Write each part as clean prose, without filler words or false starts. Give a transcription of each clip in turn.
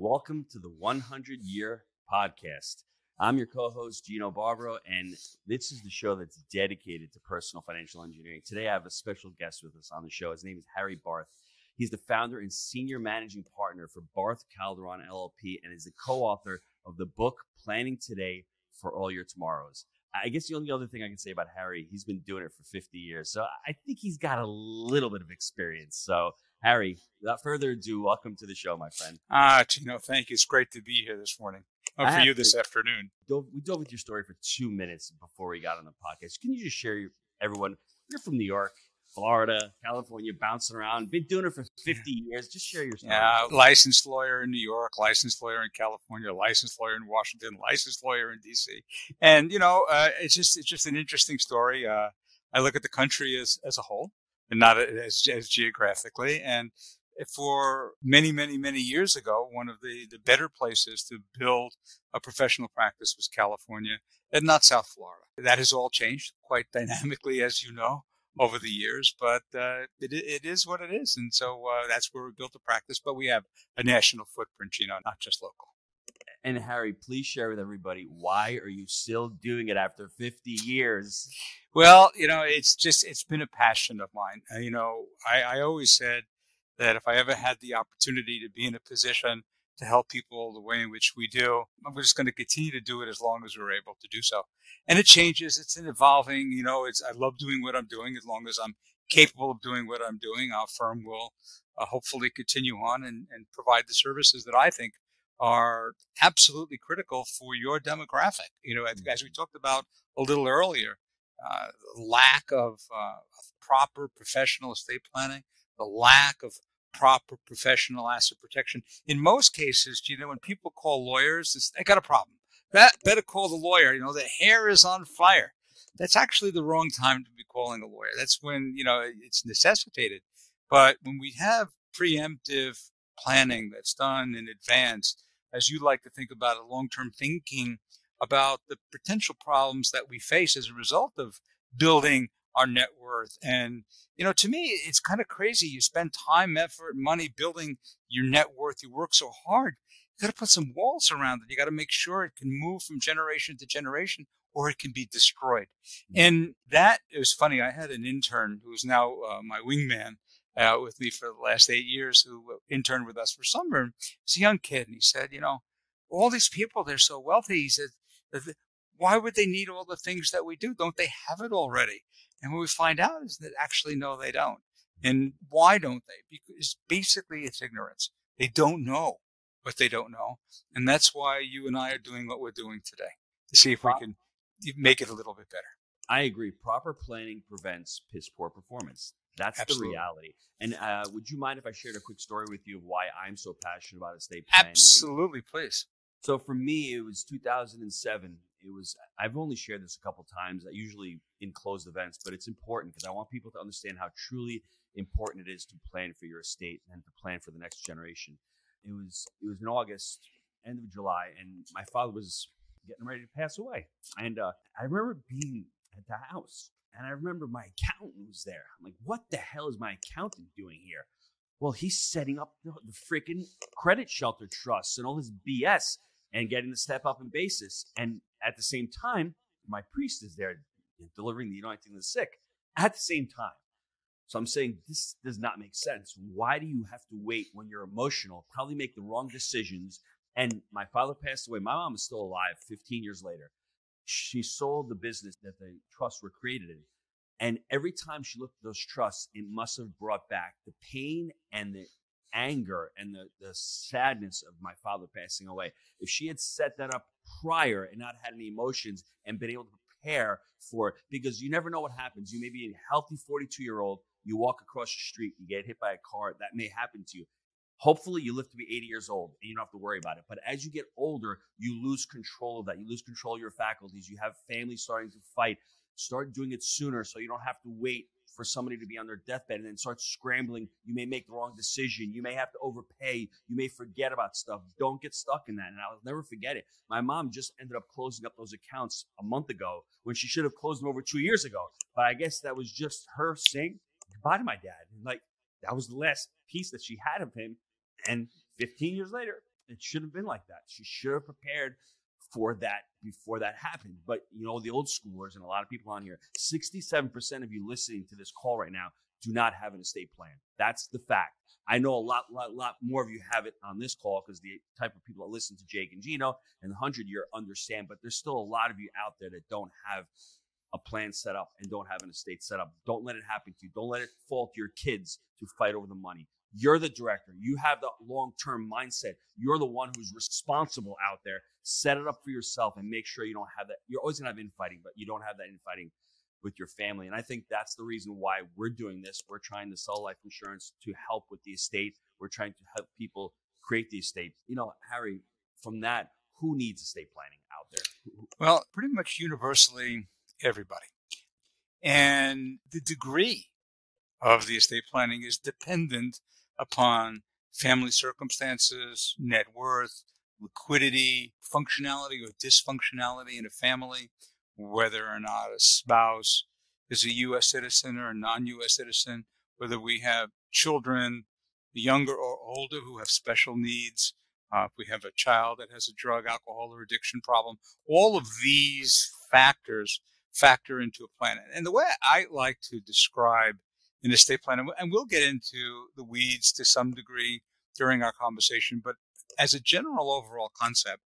welcome to the 100 Year Podcast. I'm your co-host, Gino Barbaro, and this is the show that's dedicated to personal financial engineering. Today, I have a special guest with us on the show. His name is Harry Barth. He's the founder and senior managing partner for Barth Calderon LLP and is the co-author of the book, Planning Today for All Your Tomorrows. I guess the only other thing I can say about Harry, he's been doing it for 50 years. So I think he's got a little bit of experience. So Harry, without further ado, welcome to the show, my friend. Gino, thank you. It's great to be here this morning. For you this afternoon. We dove with your story for 2 minutes before we got on the podcast. Can you just share everyone, you're from New York, Florida, California, bouncing around, been doing it for 50 years. Just share your story. Yeah, licensed lawyer in New York, licensed lawyer in California, licensed lawyer in Washington, licensed lawyer in D.C. And, it's just an interesting story. I look at the country as a whole and not as geographically. And for many, many, many years ago, one of the better places to build a professional practice was California and not South Florida. That has all changed quite dynamically, as you know, over the years, but it is what it is. And so that's where we built a practice, but we have a national footprint, Gino, not just local. And Harry, please share with everybody, why are you still doing it after 50 years? Well, it's been a passion of mine. I always said that if I ever had the opportunity to be in a position to help people the way in which we do, I'm just going to continue to do it as long as we're able to do so. And it changes. It's an evolving, I love doing what I'm doing as long as I'm capable of doing what I'm doing. Our firm will hopefully continue on and provide the services that I think are absolutely critical for your demographic. As we talked about a little earlier, lack of proper professional estate planning, the lack of proper professional asset protection. In most cases, when people call lawyers, they got a problem. Better call the lawyer. The hair is on fire. That's actually the wrong time to be calling a lawyer. That's when, it's necessitated. But when we have preemptive planning that's done in advance, as you like to think about it, long-term thinking about the potential problems that we face as a result of building our net worth. And, to me, it's kind of crazy. You spend time, effort, money building your net worth. You work so hard. You got to put some walls around it. You got to make sure it can move from generation to generation or it can be destroyed. And it was funny. I had an intern who is now my wingman with me for the last 8 years who interned with us for summer. He's a young kid. And he said, all these people, they're so wealthy. He said, why would they need all the things that we do? Don't they have it already? And what we find out is that actually, no, they don't. And why don't they? Because basically it's ignorance. They don't know what they don't know. And that's why you and I are doing what we're doing today, to see if we can make it a little bit better. I agree. Proper planning prevents piss poor performance. That's Absolutely. The reality. And would you mind if I shared a quick story with you of why I'm so passionate about estate planning? Absolutely, please. So for me, it was 2007. I've only shared this a couple of times, usually in closed events, but it's important because I want people to understand how truly important it is to plan for your estate and to plan for the next generation. It was in August, end of July, and my father was getting ready to pass away. And I remember being at the house, and I remember my accountant was there. I'm like, what the hell is my accountant doing here? Well, he's setting up the freaking credit shelter trusts and all this BS and getting the step up in basis. And at the same time, my priest is there delivering the anointing to the sick at the same time. So I'm saying this does not make sense. Why do you have to wait when you're emotional, probably make the wrong decisions? And my father passed away. My mom is still alive 15 years later. She sold the business that the trusts were created in. And every time she looked at those trusts, it must have brought back the pain and the anger and the sadness of my father passing away. If she had set that up prior and not had any emotions and been able to prepare for it, because you never know what happens. You may be a healthy 42-year-old, you walk across the street, you get hit by a car, that may happen to you. Hopefully you live to be 80 years old and you don't have to worry about it. But as you get older, you lose control of that. You lose control of your faculties. You have families starting to fight. Start doing it sooner so you don't have to wait for somebody to be on their deathbed and then start scrambling. You may make the wrong decision. You may have to overpay. You may forget about stuff. Don't get stuck in that. And I'll never forget it. My mom just ended up closing up those accounts a month ago when she should have closed them over 2 years ago. But I guess that was just her saying goodbye to my dad. And that was the last piece that she had of him. And 15 years later, It should have been like that. She should have prepared for that before that happened. But, the old schoolers and a lot of people on here, 67% of you listening to this call right now do not have an estate plan. That's the fact. I know a lot more of you have it on this call because the type of people that listen to Jake and Gino and the 100-year understand, but there's still a lot of you out there that don't have a plan set up and don't have an estate set up. Don't let it happen to you. Don't let it fall to your kids to fight over the money. You're the director. You have the long-term mindset. You're the one who's responsible out there. Set it up for yourself and make sure you don't have that. You're always going to have infighting, but you don't have that infighting with your family. And I think that's the reason why we're doing this. We're trying to sell life insurance to help with the estate. We're trying to help people create the estate. Harry, from that, who needs estate planning out there? Well, pretty much universally, everybody. And the degree of the estate planning is dependent upon family circumstances, net worth, liquidity, functionality or dysfunctionality in a family, whether or not a spouse is a U.S. citizen or a non-U.S. citizen, whether we have children, younger or older, who have special needs, if we have a child that has a drug, alcohol, or addiction problem. All of these factors factor into a plan. And the way I like to describe an estate plan, and we'll get into the weeds to some degree during our conversation, but as a general overall concept,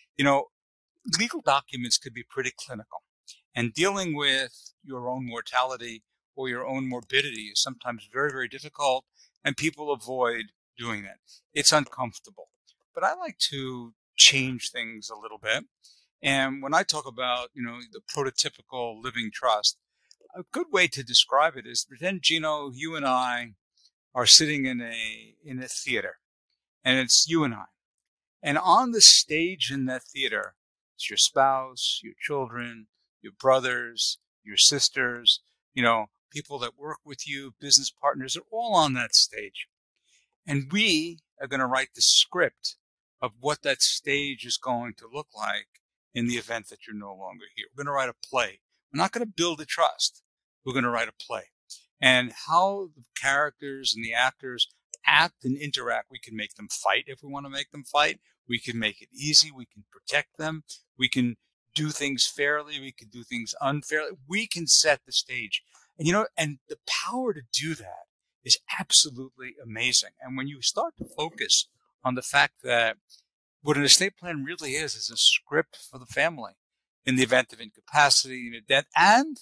legal documents could be pretty clinical. And dealing with your own mortality or your own morbidity is sometimes very, very difficult, and people avoid doing that. It's uncomfortable. But I like to change things a little bit. And when I talk about, the prototypical living trust, a good way to describe it is pretend, Gino, you and I are sitting in a theater, and it's you and I. And on the stage in that theater, it's your spouse, your children, your brothers, your sisters, people that work with you, business partners, are all on that stage. And we are going to write the script of what that stage is going to look like in the event that you're no longer here. We're going to write a play. We're not going to build a trust. We're going to write a play. And how the characters and the actors act and interact, we can make them fight if we want to make them fight. We can make it easy. We can protect them. We can do things fairly. We can do things unfairly. We can set the stage. And the power to do that is absolutely amazing. And when you start to focus on the fact that what an estate plan really is a script for the family in the event of incapacity and death, and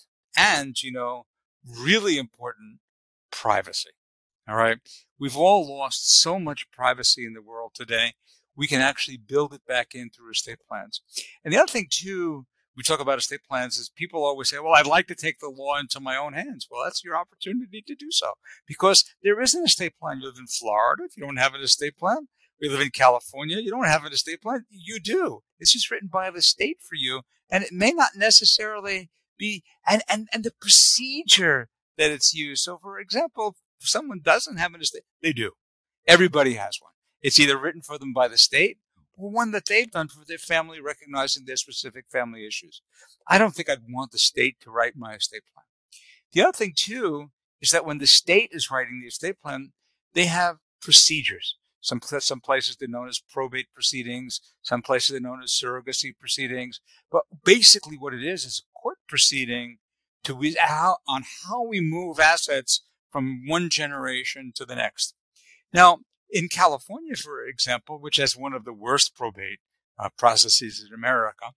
really important, privacy. All right. We've all lost so much privacy in the world today. We can actually build it back in through estate plans. And the other thing too, we talk about estate plans is people always say, well, I'd like to take the law into my own hands. Well, that's your opportunity to do so, because there is an estate plan. You live in Florida. If you don't have an estate plan, we live in California. You don't have an estate plan. You do. It's just written by the state for you. And it may not necessarily be, and the procedure that it's used. So for example, if someone doesn't have an estate, they do. Everybody has one. It's either written for them by the state or one that they've done for their family, recognizing their specific family issues. I don't think I'd want the state to write my estate plan. The other thing too is that when the state is writing the estate plan, they have procedures. Some places they're known as probate proceedings. Some places they're known as surrogacy proceedings. But basically what it is a court proceeding on how we move assets from one generation to the next. Now, in California, for example, which has one of the worst probate processes in America,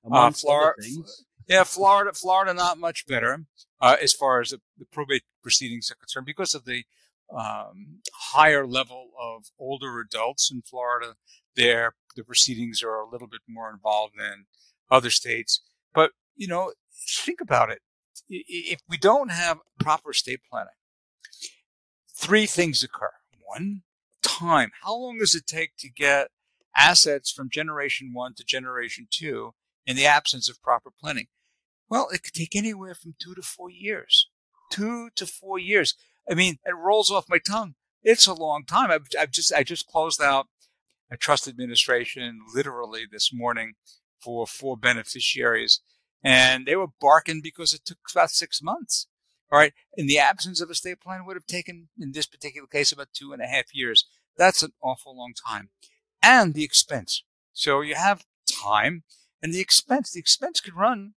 Florida, not much better as far as the probate proceedings are concerned, because of the higher level of older adults in Florida. The proceedings are a little bit more involved than other states. But, think about it. If we don't have proper estate planning, three things occur. One, time. How long does it take to get assets from generation 1 to generation 2 in the absence of proper planning? Well, it could take anywhere from 2 to 4 years. 2 to 4 years. I mean, it rolls off my tongue. It's a long time. I just closed out a trust administration literally this morning for 4 beneficiaries, and they were barking because it took about 6 months. All right. In the absence of a estate plan, it would have taken, in this particular case, about 2.5 years. That's an awful long time. and the expense. So you have time and the expense. The expense could run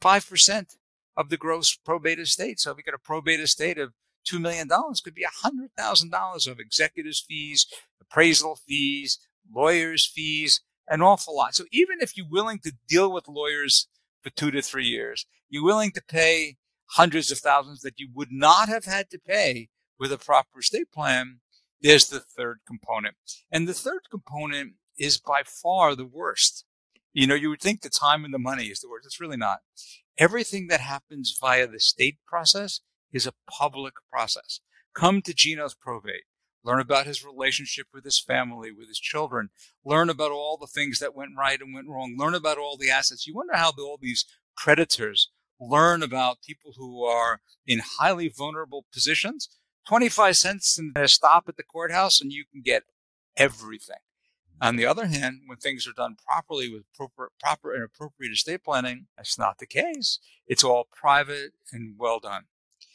5% of the gross probate estate. So if you got a probate estate of $2 million, could be $100,000 of executives' fees, appraisal fees, lawyers' fees, an awful lot. So even if you're willing to deal with lawyers for 2 to 3 years, you're willing to pay hundreds of thousands that you would not have had to pay with a proper estate plan, there's the third component. And the third component is by far the worst. You know, you would think the time and the money is the worst. It's really not. Everything that happens via the state process is a public process. Come to Gino's probate. Learn about his relationship with his family, with his children. Learn about all the things that went right and went wrong. Learn about all the assets. You wonder how all these predators learn about people who are in highly vulnerable positions. 25 cents and a stop at the courthouse and you can get everything. On the other hand, when things are done properly with proper and appropriate estate planning, that's not the case. It's all private and well done.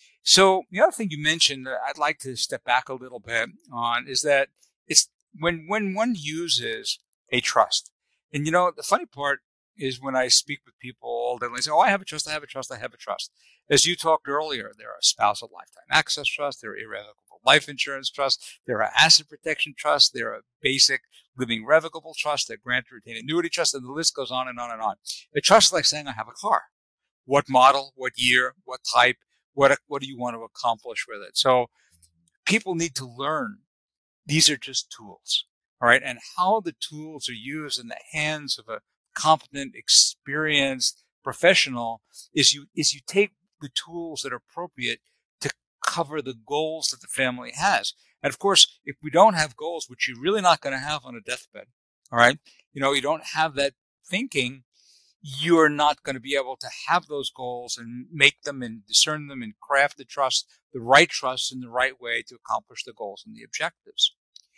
So the other thing you mentioned that I'd like to step back a little bit on is that it's when one uses a trust. And you know, the funny part is when I speak with people all day, they say, oh, I have a trust, I have a trust, I have a trust. As you talked earlier, there are spousal lifetime access trusts, there are irrevocable life insurance trusts, there are asset protection trusts, there are basic living revocable trusts, there are grant retained annuity trusts, and the list goes on and on and on. A trust is like saying I have a car. What model, what year, what type, what do you want to accomplish with it? So people need to learn these are just tools, all right? And how the tools are used in the hands of a competent, experienced professional is you take the tools that are appropriate to cover the goals that the family has. And of course, if we don't have goals, which you're really not going to have on a deathbed, all right? You know, you don't have that thinking, you're not going to be able to have those goals and make them and discern them and craft the right trust in the right way to accomplish the goals and the objectives.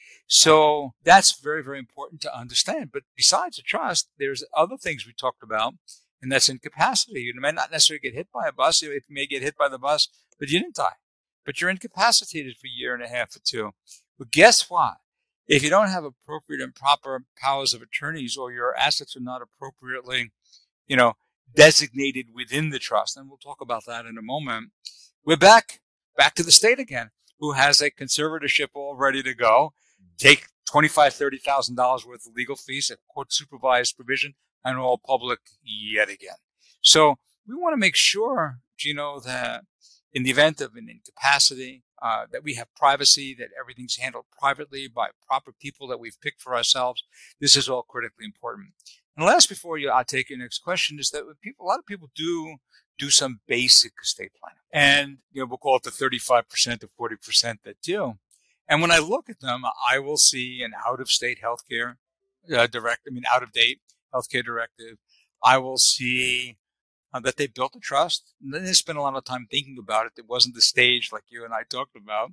So that's very, very important to understand. But besides the trust, there's other things we talked about, and that's incapacity. You may not necessarily get hit by a bus. You may get hit by the bus, but you didn't die. But you're incapacitated for a year and a half or two. But guess what? If you don't have appropriate and proper powers of attorneys or your assets are not appropriately, you know, designated within the trust, and we'll talk about that in a moment, we're back to the state again, who has a conservatorship all ready to go, take $25,000, $30,000 worth of legal fees, a court-supervised provision, and all public yet again. So we want to make sure, Gino, that in the event of an incapacity, that we have privacy, that everything's handled privately by proper people that we've picked for ourselves. This is all critically important. And last, before I'll take your next question, is that a lot of people do some basic estate planning. And, you know, we'll call it the 35% to 40% that do. And when I look at them, I will see an out-of-state healthcare out-of-date healthcare directive. I will see that they built a trust. And then they spent a lot of time thinking about it. It wasn't the stage like you and I talked about.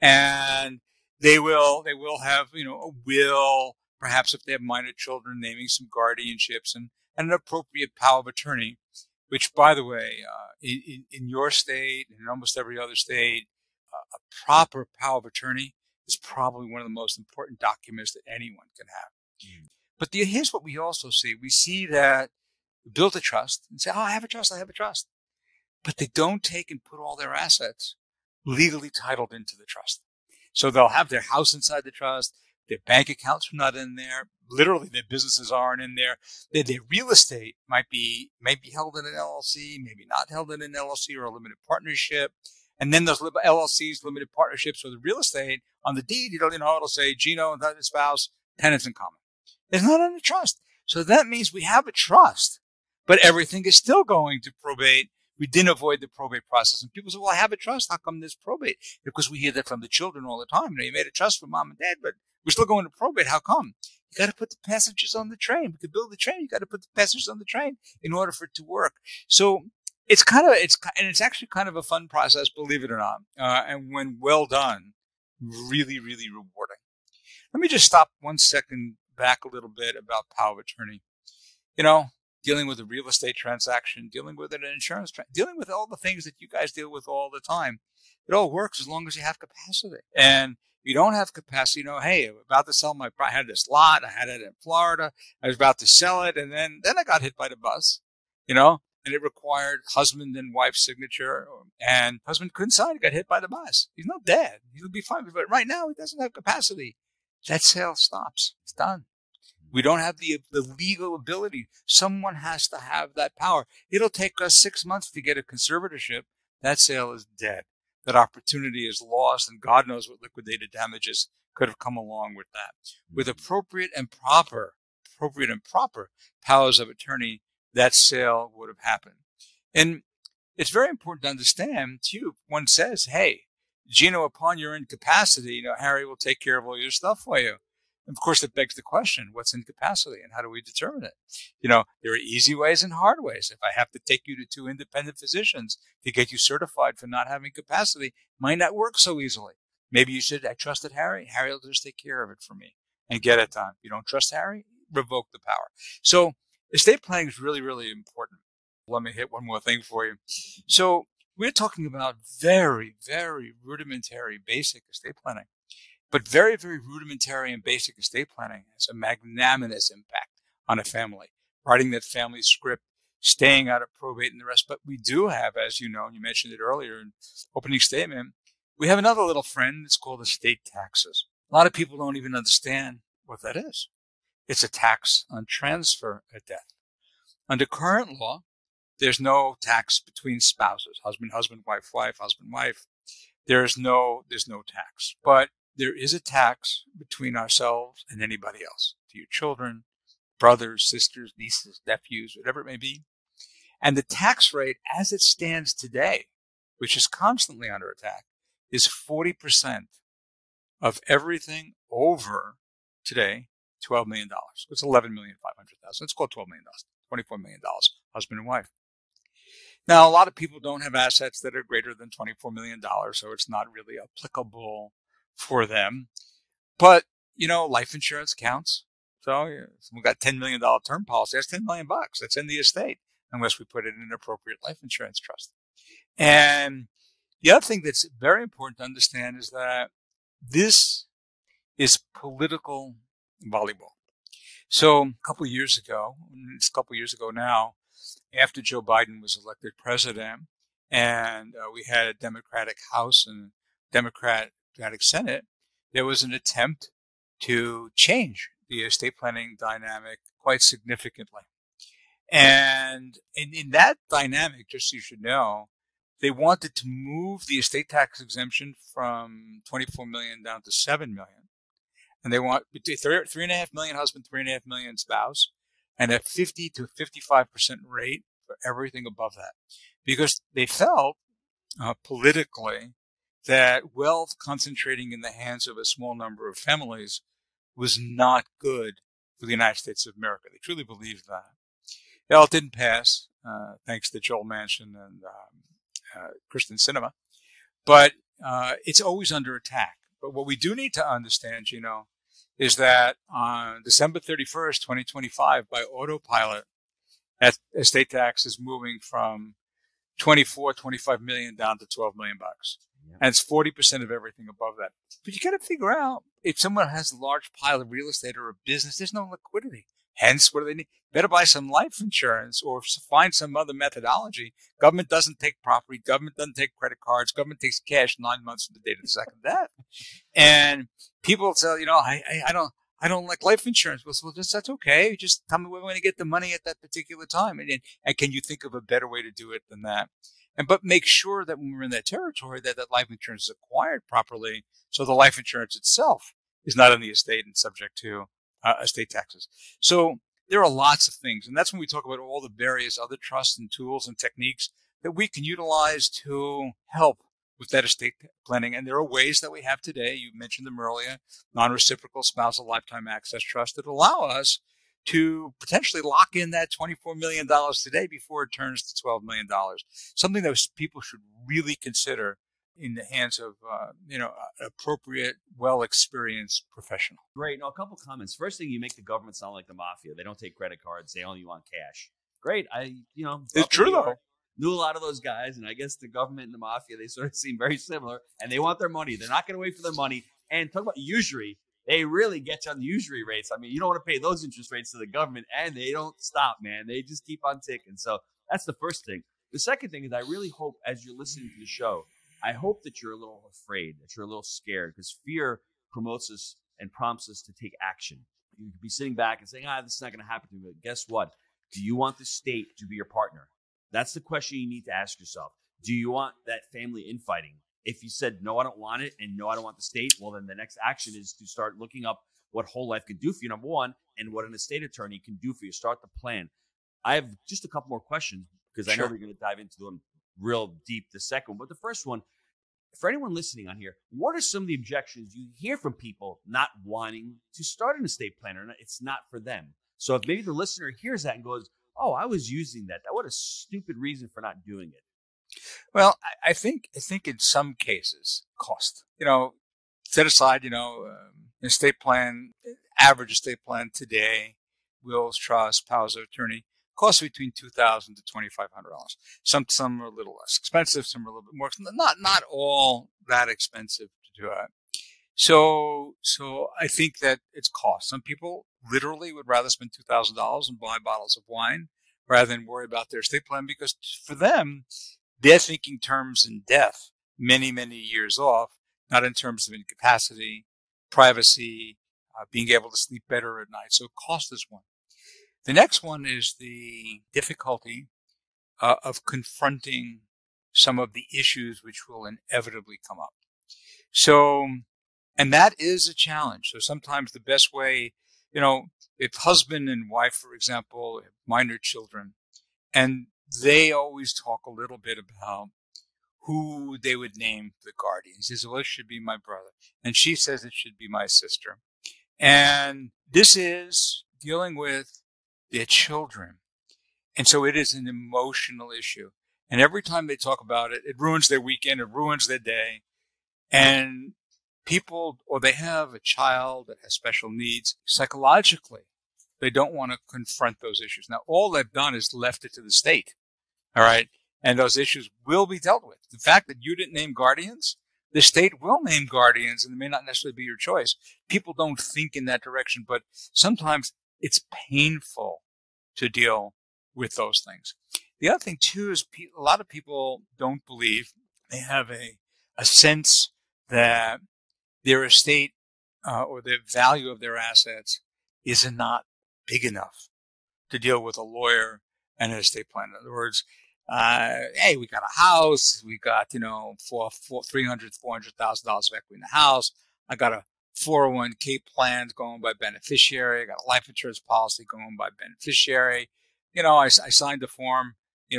And they will have, you know, a will, perhaps if they have minor children, naming some guardianships and an appropriate power of attorney, which, by the way, in your state and in almost every other state, a proper power of attorney is probably one of the most important documents that anyone can have. Mm. But here's what we also see. We see that we build a trust and say, oh, I have a trust, I have a trust. But they don't take and put all their assets legally titled into the trust. So they'll have their house inside the trust. Their bank accounts are not in there. Literally, their businesses aren't in there. Their real estate might be held in an LLC, maybe not held in an LLC or a limited partnership. And then those LLCs, limited partnerships, or the real estate on the deed, it'll say Gino and his spouse, tenants in common. It's not in the trust. So that means we have a trust, but everything is still going to probate. We didn't avoid the probate process. And people say, well, I have a trust. How come there's probate? Because we hear that from the children all the time. You made a trust for mom and dad, but we're still going to probate. How come? You got to put the passengers on the train. To build the train, you got to put the passengers on the train in order for it to work. So it's actually kind of a fun process, believe it or not. And when well done, really, really rewarding. Let me just stop 1 second back a little bit about power of attorney. You know, dealing with a real estate transaction, dealing with an insurance dealing with all the things that you guys deal with all the time. It all works as long as you have capacity. And We don't have capacity. Hey, I'm about to sell I had this lot. I had it in Florida. I was about to sell it. And then I got hit by the bus, and it required husband and wife's signature, and husband couldn't sign. He got hit by the bus. He's not dead. He'll be fine. But right now he doesn't have capacity. That sale stops. It's done. We don't have the legal ability. Someone has to have that power. It'll take us 6 months to get a conservatorship. That sale is dead. That opportunity is lost, and God knows what liquidated damages could have come along with that. With appropriate and proper powers of attorney, that sale would have happened. And it's very important to understand, too, one says, hey, Gino, upon your incapacity, Harry will take care of all your stuff for you. And of course, it begs the question, what's incapacity and how do we determine it? There are easy ways and hard ways. If I have to take you to 2 independent physicians to get you certified for not having capacity, might not work so easily. Maybe you said, I trusted Harry. Harry will just take care of it for me and get it done. You don't trust Harry? Revoke the power. So estate planning is really, really important. Let me hit one more thing for you. So we're talking about very, very rudimentary, basic estate planning. But very, very rudimentary and basic estate planning has a magnanimous impact on a family. Writing that family script, staying out of probate and the rest. But we do have, as you know, and you mentioned it earlier in opening statement, we have another little friend. It's called estate taxes. A lot of people don't even understand what that is. It's a tax on transfer at death. Under current law, there's no tax between spouses, husband, wife, husband, wife. There's no tax. But there is a tax between ourselves and anybody else, to your children, brothers, sisters, nieces, nephews, whatever it may be. And the tax rate as it stands today, which is constantly under attack, is 40% of everything over today, $12 million. It's $11,500,000. Let's call it $12 million, $24 million, husband and wife. Now, a lot of people don't have assets that are greater than $24 million, so it's not really applicable for them. But, life insurance counts. So we've got $10 million term policy. That's $10 million. That's in the estate, unless we put it in an appropriate life insurance trust. And the other thing that's very important to understand is that this is political volleyball. So a couple of years ago now, after Joe Biden was elected president, and we had a Democratic House and Democratic Senate, there was an attempt to change the estate planning dynamic quite significantly. And in that dynamic, just so you should know, they wanted to move the estate tax exemption from 24 million down to 7 million. And they want 3.5 million husband, 3.5 million spouse, and a 50 to 55% rate for everything above that. Because they felt politically that wealth concentrating in the hands of a small number of families was not good for the United States of America. They truly believed that. Well, it didn't pass, thanks to Joel Manchin and Kristen Sinema. But it's always under attack. But what we do need to understand, is that on December 31st, 2025, by autopilot, estate tax is moving from 25 million down to $12 million. Yeah. And it's 40% of everything above that. But you got to figure out, if someone has a large pile of real estate or a business, there's no liquidity. Hence, what do they need? Better buy some life insurance or find some other methodology. Government doesn't take property. Government doesn't take credit cards. Government takes cash 9 months from the date of the second death. And people say, I don't like life insurance. Well, that's okay. Just tell me where we're going to get the money at that particular time. And can you think of a better way to do it than that? But make sure that when we're in that territory, that life insurance is acquired properly, so the life insurance itself is not in the estate and subject to estate taxes. So there are lots of things. And that's when we talk about all the various other trusts and tools and techniques that we can utilize to help with that estate planning. And there are ways that we have today. You mentioned them earlier, non-reciprocal spousal lifetime access trust that allow us to potentially lock in that $24 million today before it turns to $12 million. Something that people should really consider in the hands of, an appropriate, well-experienced professional. Great. Now, a couple comments. First thing, you make the government sound like the mafia. They don't take credit cards. They only want cash. Great. It's true though. Knew a lot of those guys, and I guess the government and the mafia, they sort of seem very similar, and they want their money. They're not going to wait for their money. And talk about usury. They really get you on the usury rates. I mean, you don't want to pay those interest rates to the government, and they don't stop, man. They just keep on ticking. So that's the first thing. The second thing is I really hope as you're listening to the show, I hope that you're a little afraid, that you're a little scared, because fear promotes us and prompts us to take action. You could be sitting back and saying, this is not going to happen to me. But guess what? Do you want the state to be your partner? That's the question you need to ask yourself. Do you want that family infighting? If you said, no, I don't want it, and no, I don't want the state, well, then the next action is to start looking up what whole life can do for you, number one, and what an estate attorney can do for you. Start the plan. I have just a couple more questions because I know we're going to dive into them real deep the second one. But the first one, for anyone listening on here, what are some of the objections you hear from people not wanting to start an estate plan, or it's not for them? So if maybe the listener hears that and goes, oh, I was using that. What a stupid reason for not doing it. Well, I think in some cases, cost. Set aside, estate plan, average estate plan today, wills, trust, powers of attorney, costs between $2,000 to $2,500. Some are a little less expensive, some are a little bit more. Not all that expensive to do it. So I think that it's cost. Some people literally would rather spend $2,000 and buy bottles of wine rather than worry about their estate plan, because for them, they're thinking terms in death many, many years off, not in terms of incapacity, privacy, being able to sleep better at night. So cost is one. The next one is the difficulty of confronting some of the issues which will inevitably come up. So, and that is a challenge. So sometimes the best way, if husband and wife, for example, have minor children, and they always talk a little bit about who they would name the guardian. He says, well, it should be my brother. And she says it should be my sister. And this is dealing with their children. And so it is an emotional issue. And every time they talk about it, it ruins their weekend, it ruins their day. And people, or they have a child that has special needs, psychologically, they don't want to confront those issues. Now, all they've done is left it to the state. All right. And those issues will be dealt with. The fact that you didn't name guardians, the state will name guardians, and it may not necessarily be your choice. People don't think in that direction, but sometimes it's painful to deal with those things. The other thing, too, is a lot of people don't believe. They have a sense that their estate or the value of their assets is not big enough to deal with a lawyer and an estate plan. In other words, hey, we got a house, we got, $300,000, $400,000 of equity in the house. I got a 401k plan going by beneficiary. I got a life insurance policy going by beneficiary. I signed the form,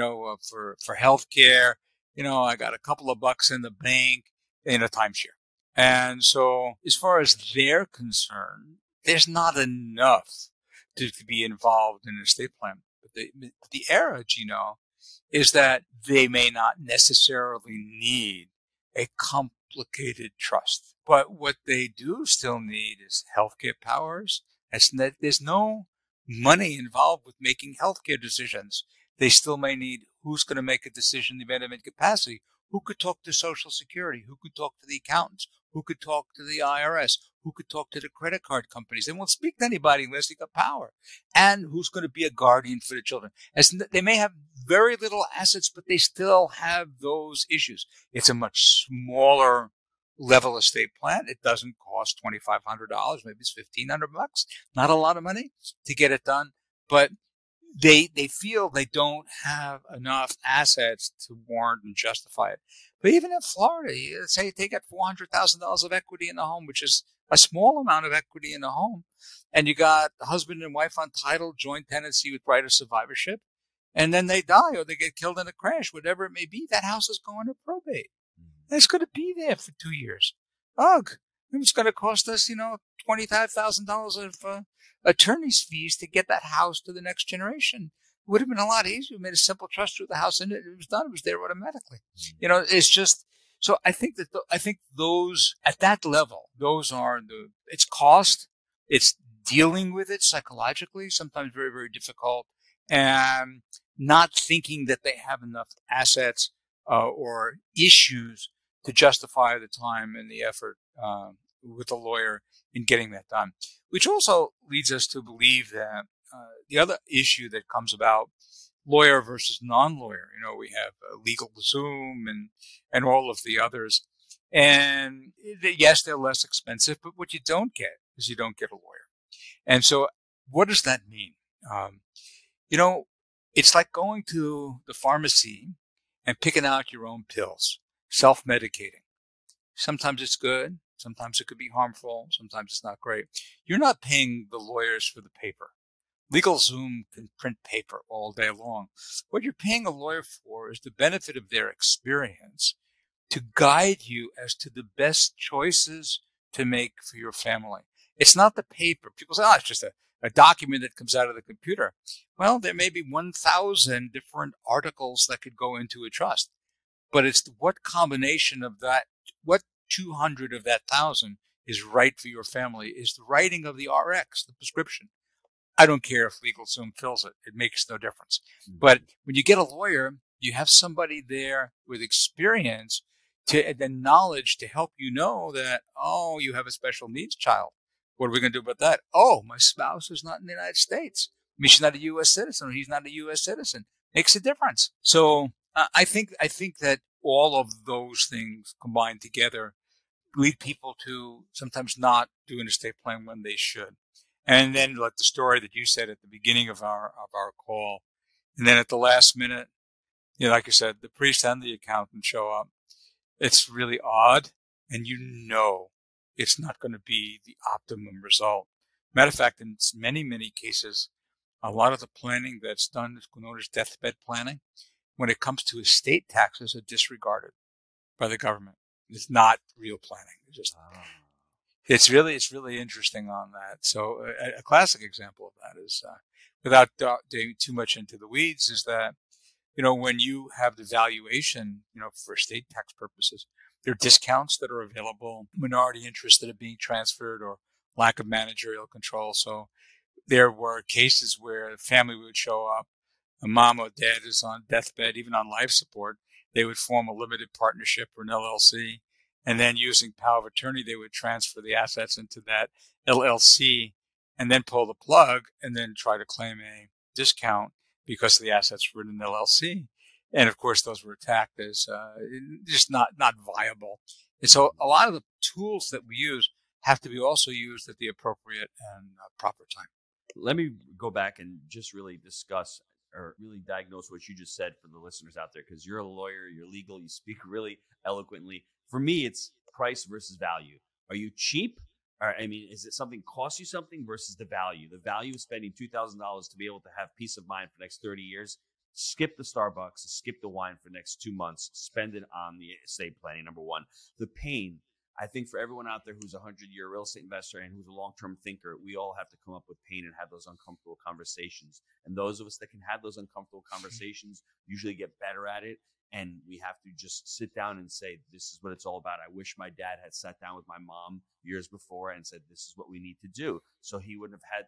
for health care. I got a couple of bucks in the bank in a timeshare. And so as far as they're concerned, there's not enough to be involved in an estate plan. But the error, Gino, is that they may not necessarily need a complicated trust. But what they do still need is healthcare powers. There's no money involved with making healthcare decisions. They still may need who's going to make a decision in the event of incapacity, who could talk to Social Security, who could talk to the accountants, who could talk to the IRS, who could talk to the credit card companies. They won't speak to anybody unless they got power. And who's going to be a guardian for the children. They may have very little assets, but they still have those issues. It's a much smaller level estate plan. It doesn't cost $2,500. Maybe it's $1,500. Not a lot of money to get it done, but they feel they don't have enough assets to warrant and justify it. But even in Florida, let's say they got $400,000 of equity in the home, which is a small amount of equity in the home, and you got husband and wife on title, joint tenancy with right of survivorship, and then they die or they get killed in a crash, whatever it may be, that house is going to probate. And it's going to be there for 2 years. Ugh. It's going to cost us, $25,000 of attorney's fees to get that house to the next generation. It would have been a lot easier. We made a simple trust through the house and it was done. It was there automatically. It's just, so I think those at that level, it's cost, it's dealing with it psychologically, sometimes very, very difficult, and not thinking that they have enough assets or issues to justify the time and the effort with a lawyer in getting that done, which also leads us to believe that the other issue that comes about, lawyer versus non-lawyer, we have LegalZoom and all of the others. And yes, they're less expensive, but what you don't get is you don't get a lawyer. And so what does that mean? It's like going to the pharmacy and picking out your own pills, self-medicating. Sometimes it's good. Sometimes it could be harmful. Sometimes it's not great. You're not paying the lawyers for the paper. LegalZoom can print paper all day long. What you're paying a lawyer for is the benefit of their experience to guide you as to the best choices to make for your family. It's not the paper. People say, it's just a document that comes out of the computer. Well, there may be 1,000 different articles that could go into a trust, but it's what combination of that, what 200 of that 1,000 is right for your family is the writing of the RX, the prescription. I don't care if LegalZoom fills it. It makes no difference. But when you get a lawyer, you have somebody there with experience and knowledge to help you know that, you have a special needs child. What are we going to do about that? My spouse is not in the United States. I mean, she's not a U.S. citizen, or he's not a U.S. citizen. Makes a difference. So I think that all of those things combined together lead people to sometimes not do an estate plan when they should. And then like the story that you said at the beginning of our call, and then at the last minute, like you said, the priest and the accountant show up. It's really odd, and it's not going to be the optimum result. Matter of fact, in many, many cases, a lot of the planning that's done is known as deathbed planning. When it comes to estate taxes, are disregarded by the government. It's not real planning. It's really interesting on that. So a classic example of that is, without digging too much into the weeds, is that, when you have the valuation, for estate tax purposes, there are discounts that are available, minority interests that are being transferred, or lack of managerial control. So there were cases where a family would show up, a mom or dad is on deathbed, even on life support. They would form a limited partnership or an LLC. And then using power of attorney, they would transfer the assets into that LLC and then pull the plug and then try to claim a discount because the assets were in an LLC. And of course, those were attacked as just not viable. And so a lot of the tools that we use have to be also used at the appropriate and proper time. Let me go back and just really discuss or really diagnose what you just said for the listeners out there, because you're a lawyer, you're legal, you speak really eloquently. For me, it's price versus value. Are you cheap? Or, is it something costs you something versus the value? The value of spending $2,000 to be able to have peace of mind for the next 30 years. Skip the Starbucks, skip the wine for the next 2 months. Spend it on the estate planning, number one. The pain. I think for everyone out there who's a 100-year real estate investor and who's a long-term thinker, we all have to come up with pain and have those uncomfortable conversations. And those of us that can have those uncomfortable conversations usually get better at it. And we have to just sit down and say, this is what it's all about. I wish my dad had sat down with my mom years before and said, this is what we need to do. So he wouldn't have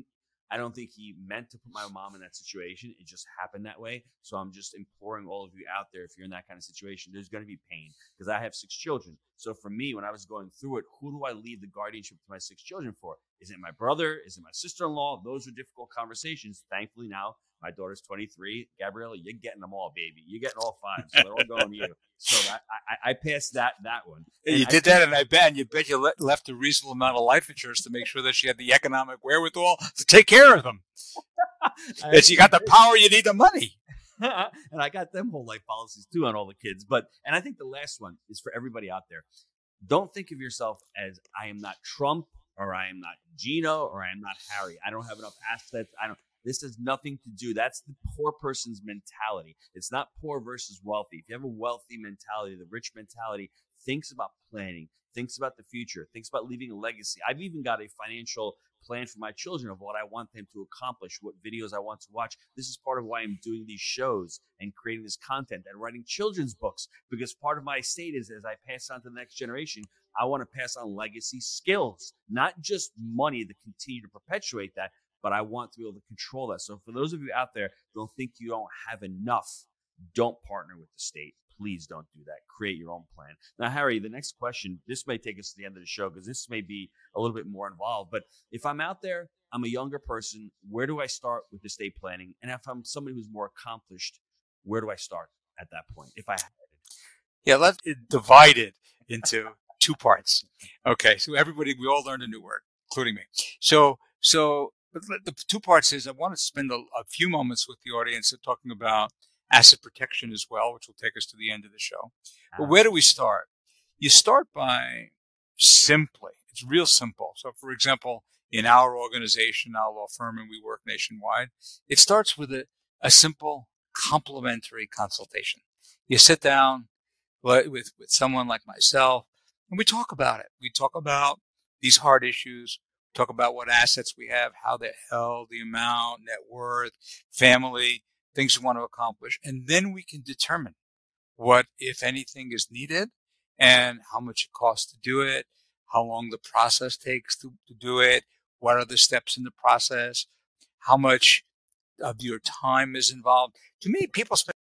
I don't think he meant to put my mom in that situation. It just happened that way. So I'm just imploring all of you out there, if you're in that kind of situation, there's going to be pain, because I have 6 children. So for me, when I was going through it, who do I leave the guardianship to my 6 children for? Is it my brother? Is it my sister-in-law? Those are difficult conversations. Thankfully now, my daughter's 23. Gabriella, you're getting them all, baby. You're getting all 5. So they're all going to you. So I passed that one. And you did that, and I bet you left a reasonable amount of life insurance to make sure that she had the economic wherewithal to take care of them. If you got the power, you need the money. And I got them whole life policies too on all the kids. And I think the last one is for everybody out there. Don't think of yourself as, I am not Trump, or I am not Gino, or I am not Harry. I don't have enough assets. This has nothing to do. That's the poor person's mentality. It's not poor versus wealthy. If you have a wealthy mentality, the rich mentality thinks about planning, thinks about the future, thinks about leaving a legacy. I've even got a financial plan for my children of what I want them to accomplish, what videos I want to watch. This is part of why I'm doing these shows and creating this content and writing children's books, because part of my estate is, as I pass on to the next generation, I want to pass on legacy skills, not just money to continue to perpetuate that, but I want to be able to control that. So for those of you out there who don't think you don't have enough, don't partner with the state. please don't do that. Create your own plan. Now, Harry, the next question, this may take us to the end of the show because this may be a little bit more involved. But if I'm out there, I'm a younger person, where do I start with estate planning? And if I'm somebody who's more accomplished, where do I start at that point if I had it? Yeah, let's divide it into two parts. Okay, so everybody, we all learned a new word, including me. So the two parts is I want to spend a few moments with the audience talking about asset protection as well, which will take us to the end of the show. But where do we start? You start by simply, it's real simple. So for example, in our organization, our law firm, and we work nationwide, it starts with a simple complimentary consultation. You sit down with someone like myself, and we talk about it. We talk about these hard issues, talk about what assets we have, how they're held, the amount, net worth, family, things we want to accomplish. And then we can determine what, if anything, is needed and how much it costs to do it, how long the process takes to do it, what are the steps in the process, how much of your time is involved. To me, people spend